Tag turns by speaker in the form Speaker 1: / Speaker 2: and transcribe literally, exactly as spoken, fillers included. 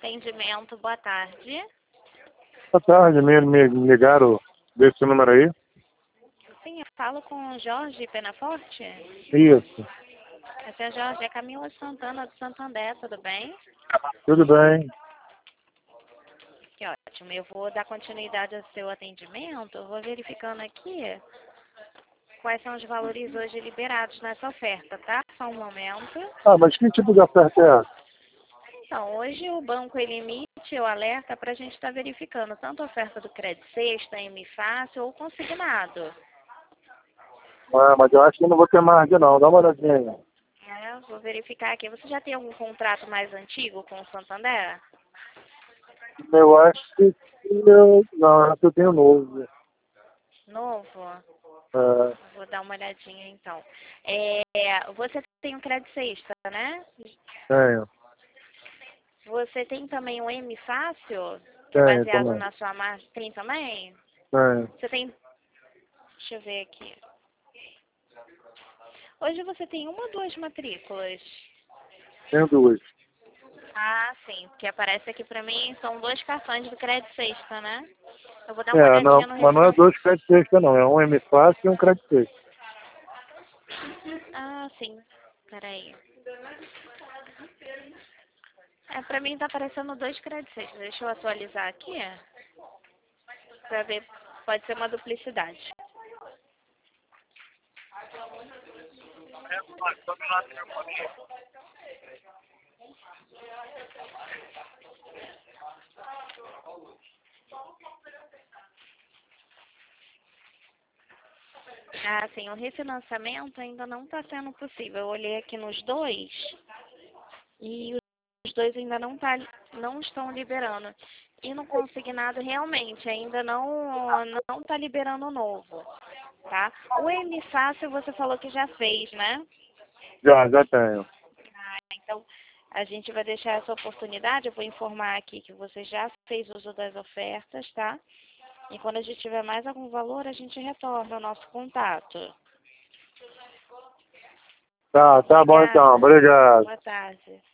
Speaker 1: Atendimento, boa tarde.
Speaker 2: Boa tarde, me, me ligaram desse número aí?
Speaker 1: Sim, eu falo com o Jorge Penaforte.
Speaker 2: Isso,
Speaker 1: Esse é Jorge, é Camila Santana do Santander, tudo bem?
Speaker 2: tudo bem.
Speaker 1: Que ótimo, eu vou dar continuidade ao seu atendimento, eu vou verificando aqui quais são os valores hoje liberados nessa oferta, tá? Só um momento.
Speaker 2: Ah, mas que tipo de oferta é essa?
Speaker 1: Então, hoje o banco ele emite o alerta para a gente estar verificando tanto a oferta do crédito sexta, M Fácil ou consignado.
Speaker 2: Ah, mas eu acho que eu não vou ter margem não, dá uma olhadinha.
Speaker 1: É, vou verificar aqui. Você já tem algum contrato mais antigo com o Santander?
Speaker 2: Eu acho que eu... Não, acho que eu tenho novo.
Speaker 1: Novo?
Speaker 2: É,
Speaker 1: Vou dar uma olhadinha então. É, você tem um crédito sexta, né?
Speaker 2: tenho,
Speaker 1: Você tem também um M Fácil, que é
Speaker 2: tenho
Speaker 1: baseado
Speaker 2: também,
Speaker 1: na sua marca? Tem também?
Speaker 2: tenho,
Speaker 1: Você tem... Deixa eu ver aqui. Hoje você tem uma ou duas matrículas?
Speaker 2: tenho duas.
Speaker 1: Ah, sim, porque aparece aqui pra mim, são dois cartões do crédito sexta, né? Eu vou dar uma
Speaker 2: É, não,
Speaker 1: olhadinha no
Speaker 2: mas não é
Speaker 1: refinanciamento.
Speaker 2: dois créditos sexta não, é um M fácil e um crédito sexta.
Speaker 1: Ah, sim, peraí. É, pra mim tá aparecendo dois créditos sexta. Deixa eu atualizar aqui, pra ver, pode ser uma duplicidade. Ah, sim, o refinanciamento ainda não está sendo possível. Eu olhei aqui nos dois e os dois ainda não, tá, não estão liberando. E no consignado realmente ainda não não está liberando o novo, tá? O M Fácil você falou que já fez, né?
Speaker 2: Já, já tenho.
Speaker 1: Ah, então a gente vai deixar essa oportunidade. Eu vou informar aqui que você já fez uso das ofertas, tá? E quando a gente tiver mais algum valor, a gente retorna o nosso contato.
Speaker 2: Tá, tá bom então,
Speaker 1: Obrigada.
Speaker 2: obrigado.
Speaker 1: Boa tarde.